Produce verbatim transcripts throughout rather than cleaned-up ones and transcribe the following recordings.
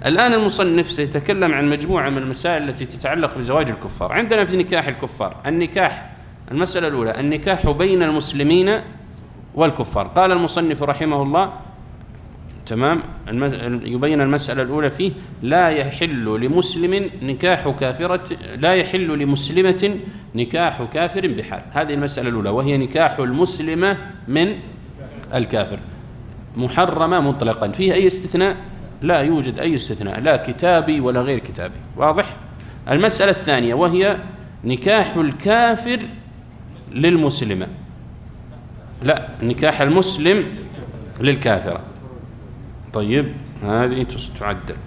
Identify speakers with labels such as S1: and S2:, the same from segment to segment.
S1: الآن المصنف سيتكلم عن مجموعة من المسائل التي تتعلق بزواج الكفار. عندنا في نكاح الكفار النكاح، المسألة الأولى النكاح بين المسلمين والكفار. قال المصنف رحمه الله تمام يبين المسألة الأولى فيه: لا يحل لمسلم نكاح كافرة، لا يحل لمسلمة نكاح كافر بحال. هذه المسألة الأولى، وهي نكاح المسلمة من الكافر، محرمة مطلقا. فيه أي استثناء؟ لا يوجد أي استثناء، لا كتابي ولا غير كتابي. واضح؟ المسألة الثانية وهي نكاح الكافر للمسلمة، لا نكاح المسلم للكافرة. طيب هذه تعدل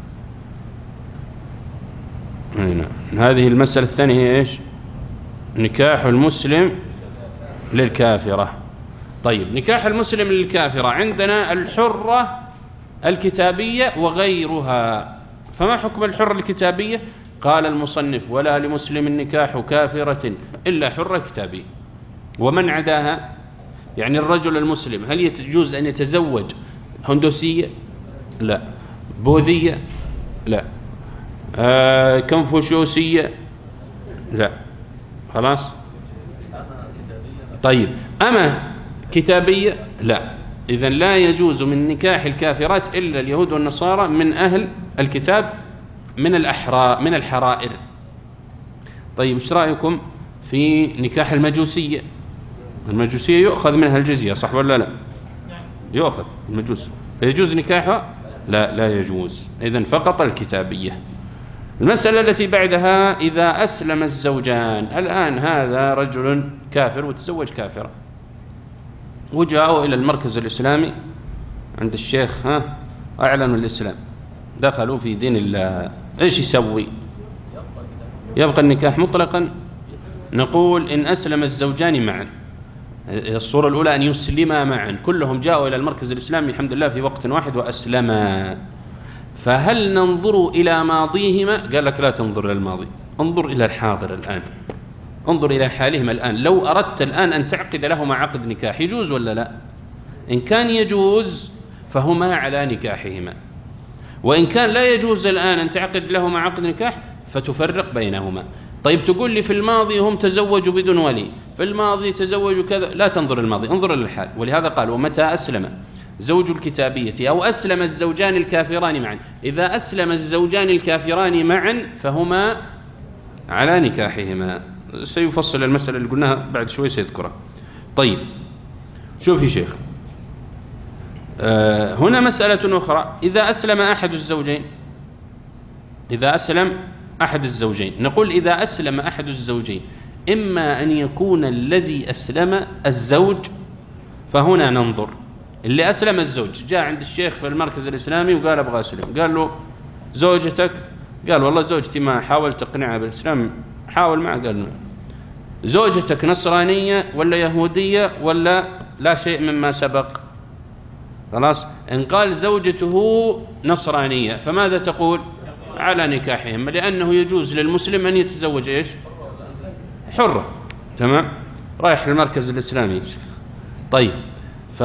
S1: هنا. هذه المسألة الثانية هي إيش؟ نكاح المسلم للكافرة. طيب نكاح المسلم للكافرة عندنا الحرة الكتابية وغيرها. فما حكم الحرة الكتابية؟ قال المصنف: ولا لمسلم نكاح كافرة إلا حرة كتابية. ومن عداها يعني الرجل المسلم، هل يجوز أن يتزوج هندوسية؟ لا. بوذية؟ لا. آه كنفوشيوسية؟ لا. خلاص. طيب أما كتابية؟ لا. إذن لا يجوز من نكاح الكافرات إلا اليهود والنصارى من أهل الكتاب من الأحرار من الحرائر. طيب ايش رأيكم في نكاح المجوسية؟ المجوسية يؤخذ منها الجزية، صح ولا لا؟ يؤخذ المجوس، يجوز نكاحها؟ لا لا يجوز. إذن فقط الكتابية. المسألة التي بعدها: إذا أسلم الزوجان. الآن هذا رجل كافر وتزوج كافرة، وجاءوا إلى المركز الإسلامي عند الشيخ، ها أعلنوا الإسلام، دخلوا في دين الله، إيش يسوي؟ يبقى النكاح مطلقا؟ نقول إن أسلم الزوجان معا. الصورة الأولى أن يسلما معا، كلهم جاءوا إلى المركز الإسلامي الحمد لله في وقت واحد وأسلما. فهل ننظر إلى ماضيهما؟ قال لك لا تنظر إلى الماضي، انظر إلى الحاضر الآن، انظر إلى حالهما الآن. لو أردت الآن أن تعقد لهما عقد نكاح يجوز ولا لا؟ إن كان يجوز فهما على نكاحهما، وإن كان لا يجوز الآن أن تعقد لهما عقد نكاح فتفرق بينهما. طيب تقول لي في الماضي هم تزوجوا بدون ولي، في الماضي تزوجوا كذا، لا تنظر الماضي، انظر للحال. ولهذا قال: ومتى أسلم زوج الكتابية أو أسلم الزوجان الكافران معا. إذا أسلم الزوجان الكافران معا فهما على نكاحهما. سيفصل المسألة اللي قلناها بعد شوي سيذكرها. طيب شوف يا شيخ، آه هنا مسألة أخرى: إذا أسلم أحد الزوجين، إذا أسلم أحد الزوجين، نقول إذا أسلم أحد الزوجين إما أن يكون الذي أسلم الزوج، فهنا ننظر. اللي أسلم الزوج جاء عند الشيخ في المركز الإسلامي وقال أبغى أسلم، قال له زوجتك؟ قال والله زوجتي ما حاولت أقنعها بالإسلام، حاول معه. قال زوجتك نصرانية ولا يهودية ولا لا شيء مما سبق؟ خلاص. إن قال زوجته نصرانية فماذا تقول؟ على نكاحهم، لأنه يجوز للمسلم أن يتزوج إيش؟ حرة. تمام. رايح للمركز الإسلامي. طيب ف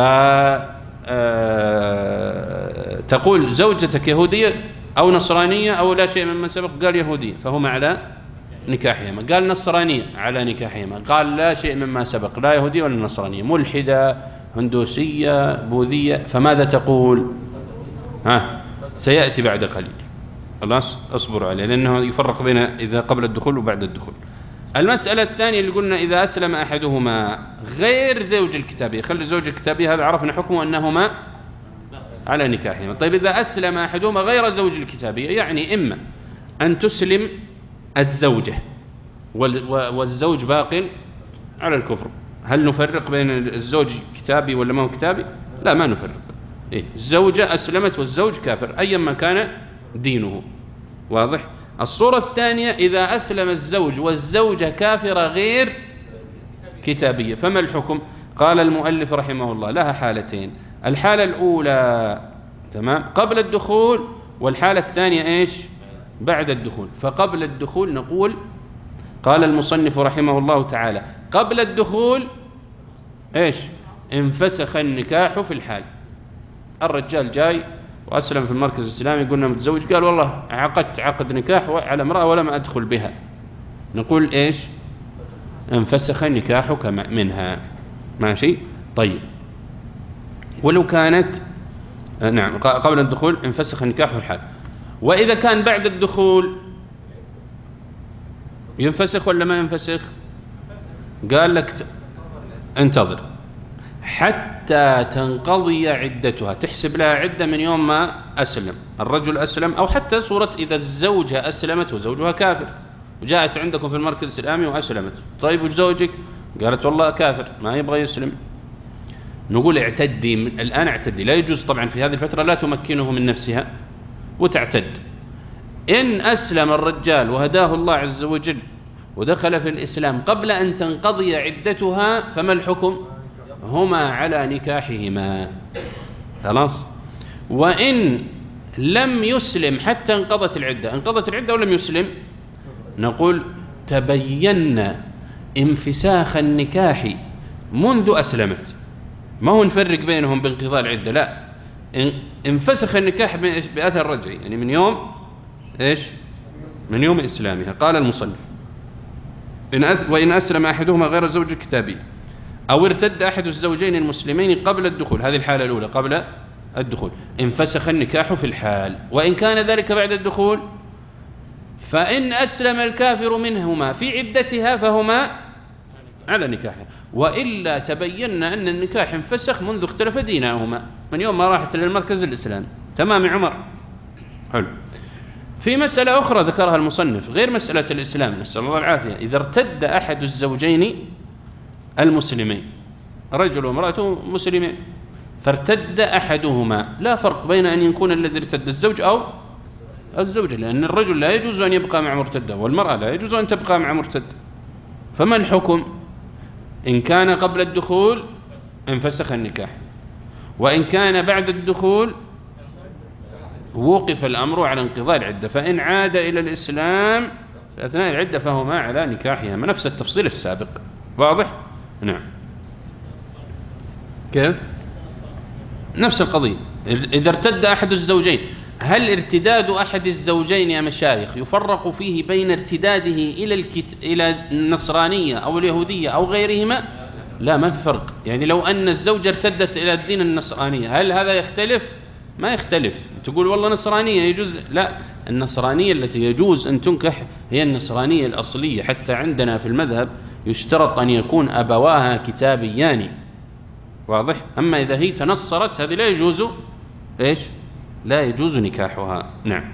S1: تقول زوجتك يهودية أو نصرانية أو لا شيء مما سبق؟ قال يهودية فهما على نكاحهما. قال نصرانية على نكاحهما. قال لا شيء مما سبق، لا يهودية ولا نصرانية، ملحدة هندوسية بوذية، فماذا تقول؟ ها سيأتي بعد قليل. خلاص اصبروا عليه، لأنه يفرق بين إذا قبل الدخول وبعد الدخول. المسألة الثانية اللي قلنا: إذا أسلم أحدهما غير زوج الكتابية. خلي زوج الكتابية هذا عرفنا حكمه أنهما على نكاحهما. طيب إذا أسلم أحدهما غير زوج الكتابية، يعني إما أن تسلم الزوجة والزوج باق على الكفر. هل نفرق بين الزوج كتابي ولا ما هو كتابي؟ لا ما نفرق. إيه؟ الزوجة أسلمت والزوج كافر أيما كان دينه. واضح؟ الصورة الثانية: إذا أسلم الزوج والزوجة كافرة غير كتابية، فما الحكم؟ قال المؤلف رحمه الله: لها حالتين. الحالة الأولى تمام قبل الدخول، والحالة الثانية إيش؟ بعد الدخول. فقبل الدخول نقول قال المصنف رحمه الله تعالى: قبل الدخول إيش؟ انفسخ النكاح في الحال. الرجال جاي وأسلم في المركز الإسلامي، قلنا متزوج، قال والله عقدت عقد نكاح على امرأة ولم أدخل بها، نقول إيش؟ انفسخ نكاحك منها. ماشي؟ طيب. ولو كانت نعم قبل الدخول انفسخ النكاح في الحال. وإذا كان بعد الدخول ينفسخ ولا ما ينفسخ؟ قال لك انتظر حتى تنقضي عدتها، تحسب لها عدة من يوم ما أسلم الرجل أسلم، أو حتى صورة إذا الزوجة أسلمت وزوجها كافر وجاءت عندكم في المركز الإسلامي وأسلمت، طيب وش زوجك؟ قالت والله كافر ما يبغى يسلم، نقول اعتدي من الآن، اعتدي. لا يجوز طبعا في هذه الفترة لا تمكنه من نفسها وتعتد. إن أسلم الرجال وهداه الله عز وجل ودخل في الإسلام قبل أن تنقضي عدتها فما الحكم؟ هما على نكاحهما، خلاص. وإن لم يسلم حتى انقضت العدة، انقضت العدة ولم يسلم، نقول تبين انفساخ النكاح منذ أسلمت، ما هو نفرق بينهم بانقضاء العدة، لا، انفسخ النكاح بأثر رجعي، يعني من يوم إيش؟ من يوم إسلامها. قال المصنف إن أث... وإن أسلم أحدهما غير الزوج الكتابي أو ارتد أحد الزوجين المسلمين قبل الدخول، هذه الحالة الأولى قبل الدخول، انفسخ النكاح في الحال. وإن كان ذلك بعد الدخول فإن أسلم الكافر منهما في عدتها فهما على نكاحه، وإلا تبين أن النكاح انفسخ منذ اختلف ديناهما، من يوم ما راحت للمركز الإسلامي. تمام يا عمر؟ حلو. في مسألة أخرى ذكرها المصنف غير مسألة الإسلام، نسأل الله العافية، إذا ارتد أحد الزوجين المسلمين، رجل وامرأة مسلمين، فارتد أحدهما، لا فرق بين أن يكون الذي ارتد الزوج أو الزوجة، لأن الرجل لا يجوز أن يبقى مع مرتدة والمرأة لا يجوز أن تبقى مع مرتد. فما الحكم؟ إن كان قبل الدخول انفسخ النكاح، وإن كان بعد الدخول وقف الأمر على انقضاء العدة، فإن عاد إلى الإسلام أثناء العدة فهما على نكاحهما، نفس التفصيل السابق. واضح؟ نعم. كيف؟ نفس القضية. إذا ارتد أحد الزوجين، هل ارتداد أحد الزوجين يا مشايخ يفرق فيه بين ارتداده إلى الكت... إلى النصرانية أو اليهودية أو غيرهما؟ لا، ما في فرق. يعني لو أن الزوجة ارتدت إلى الدين النصرانية هل هذا يختلف؟ ما يختلف. تقول والله نصرانية يجوز، لا، النصرانية التي يجوز أن تنكح هي النصرانية الأصلية، حتى عندنا في المذهب يشترط أن يكون أبواها كتابيان. واضح؟ أما إذا هي تنصرت هذه لا يجوز إيش؟ لا يجوز نكاحها. نعم.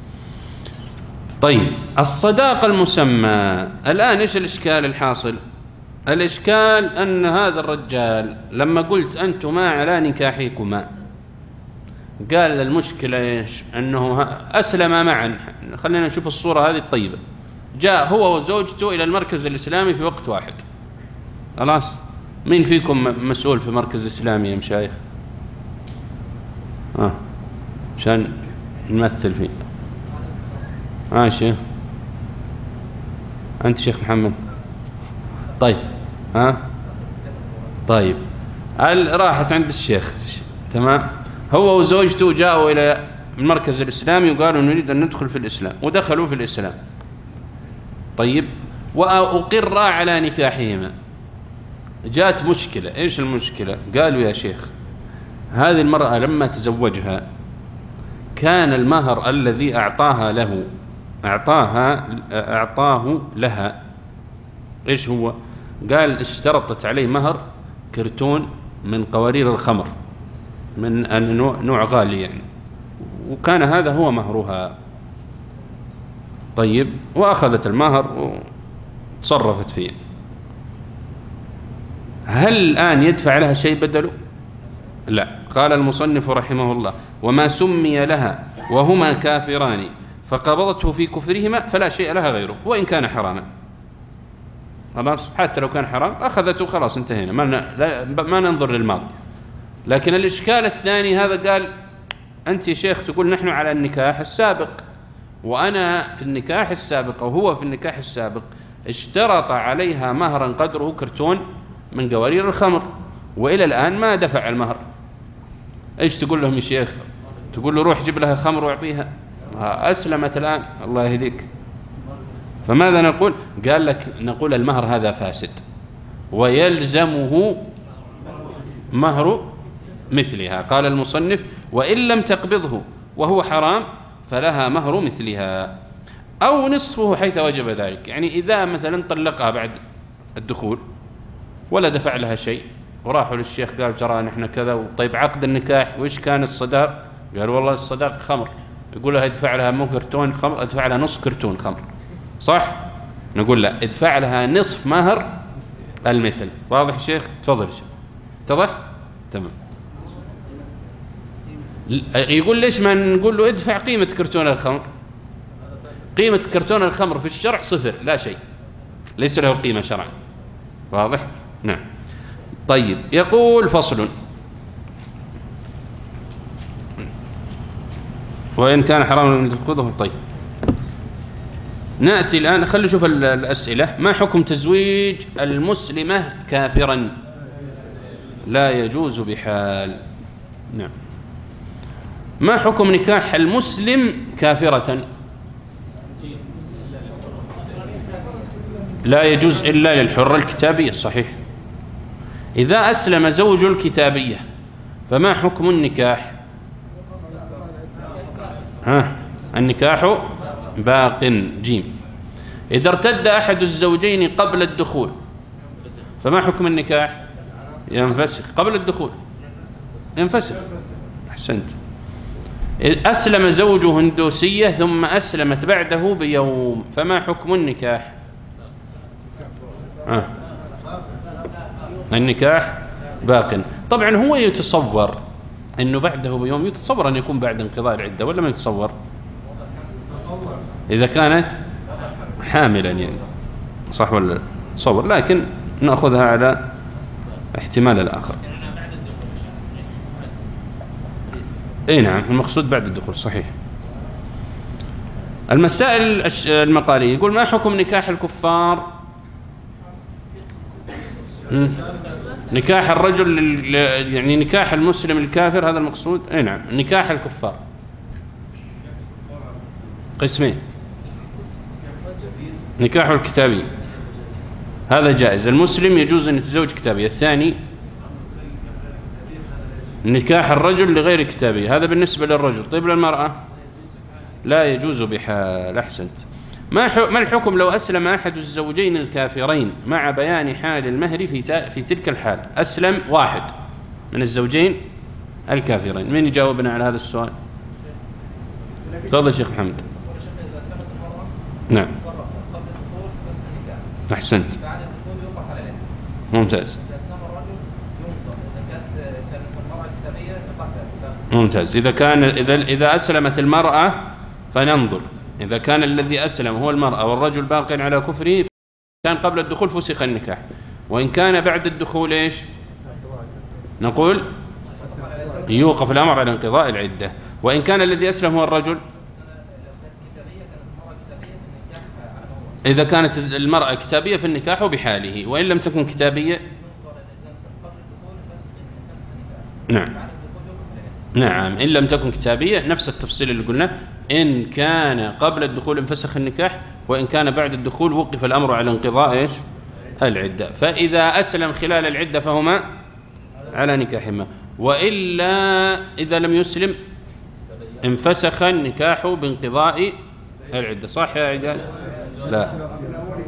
S1: طيب، الصداقة المسمى الآن إيش الإشكال الحاصل؟ الإشكال أن هذا الرجال لما قلت أنتما على نكاحكما، قال المشكلة إيش؟ أنه أسلم معا، خلينا نشوف الصورة هذه الطيبة، جاء هو وزوجته إلى المركز الإسلامي في وقت واحد، خلاص. مين فيكم مسؤول في مركز إسلامي يا مشايخ؟ آه عشان نمثل فيه. آه شيخ، أنت شيخ محمد؟ طيب، ها آه؟ طيب، راحت عند الشيخ، تمام. هو وزوجته جاءوا إلى المركز الإسلامي وقالوا نريد أن ندخل في الإسلام، ودخلوا في الإسلام. طيب، وأقر على نكاحهما. جاءت مشكلة، إيش المشكلة؟ قالوا يا شيخ هذه المرأة لما تزوجها كان المهر الذي أعطاها له أعطاها أعطاه لها إيش هو؟ قال اشترطت عليه مهر كرتون من قوارير الخمر من نوع غالي يعني، وكان هذا هو مهرها. طيب، وأخذت المهر وتصرفت فيه، هل الآن يدفع لها شيء بدله؟ لا. قال المصنف رحمه الله وما سمي لها وهما كافران فقبضته في كفرهما فلا شيء لها غيره وإن كان حراما. خلاص، حتى لو كان حرام أخذته، خلاص انتهينا، ما, ما ننظر للماضي. لكن الإشكال الثاني هذا، قال أنت يا شيخ تقول نحن على النكاح السابق، وأنا في النكاح السابق وهو في النكاح السابق اشترط عليها مهرا قدره كرتون من قوارير الخمر وإلى الآن ما دفع المهر. إيش تقول لهم يا شيخ؟ تقول له روح جيب لها خمر واعطيها، أسلمت الآن الله يهديك. فماذا نقول؟ قال لك نقول المهر هذا فاسد ويلزمه مهر مثلها. قال المصنف وإن لم تقبضه وهو حرام فلها مهر مثلها أو نصفه حيث وجب ذلك. يعني إذا مثلا طلقها بعد الدخول ولا دفع لها شيء وراحوا للشيخ قال ترى نحن كذا، طيب عقد النكاح وإيش كان الصداق؟ قال والله الصداق خمر. يقول لها ادفع لها مو كرتون خمر، ادفع لها نصف كرتون خمر، صح؟ نقول لا، ادفع لها نصف مهر المثل. واضح شيخ؟ تفضل يا شيخ. اتضح؟ تمام. يقول ليش ما نقول له ادفع قيمة كرتون الخمر؟ قيمة كرتون الخمر في الشرع صفر، لا شيء، ليس له قيمة شرعا. واضح؟ نعم. طيب، يقول فصل وإن كان حراما من تنقضه. طيب، نأتي الآن، خلي نشوف الأسئلة. ما حكم تزويج المسلمة كافرا؟ لا يجوز بحال. نعم. ما حكم نكاح المسلم كافرة؟ لا يجوز إلا للحرة الكتابية. صحيح. إذا أسلم زوج الكتابية فما حكم النكاح؟ ها، النكاح باق. جيم. إذا ارتد أحد الزوجين قبل الدخول فما حكم النكاح؟ ينفسخ. قبل الدخول ينفسخ. أحسنت. أسلم زوج هندوسية ثم أسلمت بعده بيوم فما حكم النكاح؟ آه. النكاح باق. طبعا هو يتصور أنه بعده بيوم، يتصور أن يكون بعد انقضاء العدة ولا ما يتصور؟ إذا كانت حاملا يعني، صح ولا تصور؟ لكن نأخذها على احتمال الآخر. اي نعم، المقصود بعد الدخول. صحيح. المسائل المقالية، يقول ما حكم نكاح الكفار؟ نكاح الرجل يعني نكاح المسلم الكافر، هذا المقصود. اي نعم، نكاح الكفار قسمين. نكاح الكتابي هذا جائز، المسلم يجوز أن يتزوج كتابي. الثاني نكاح الرجل لغير كتابي، هذا بالنسبة للرجل. طيب للمرأة؟ لا يجوز بحال. أحسنت. ما ما الحكم لو أسلم أحد الزوجين الكافرين مع بيان حال المهر في في تلك الحال؟ أسلم واحد من الزوجين الكافرين، من يجاوبنا على هذا السؤال؟ تفضل شيخ محمد. نعم. أحسنت. ممتاز. ممتاز. إذا كان إذا إذا أسلمت المرأة فننظر، إذا كان الذي أسلم هو المرأة والرجل باق على كفره كان قبل الدخول فسخ النكاح، وإن كان بعد الدخول إيش نقول؟ يوقف الأمر على انقضاء العدة. وإن كان الذي أسلم هو الرجل، إذا كانت المرأة كتابية فالنكاح بحاله، وإن لم تكن كتابية نعم نعم إن لم تكن كتابية نفس التفصيل اللي قلنا، إن كان قبل الدخول انفسخ النكاح، وإن كان بعد الدخول وقف الأمر على انقضاء إيش العدة. فإذا أسلم خلال العدة فهما على نكاحهما، وإلا إذا لم يسلم انفسخ النكاح بانقضاء العدة. صح يا عقال؟ لا،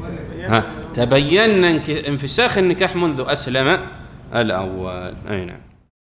S1: ها تبين انفساخ النكاح منذ أسلم الأول. أي نعم.